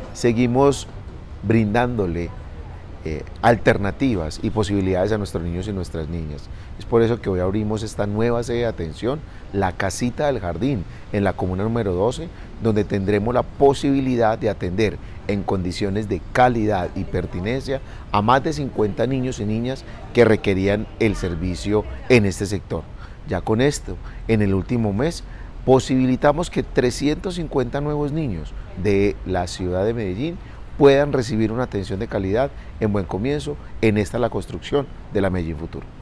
seguimos brindándole alternativas y posibilidades a nuestros niños y nuestras niñas. Es por eso que hoy abrimos esta nueva sede de atención, la Casita del Jardín, en la comuna número 12, donde tendremos la posibilidad de atender en condiciones de calidad y pertinencia a más de 50 niños y niñas que requerían el servicio en este sector. Ya con esto, en el último mes, posibilitamos que 350 nuevos niños de la ciudad de Medellín puedan recibir una atención de calidad en Buen Comienzo, en esta la construcción de la Medellín Futuro.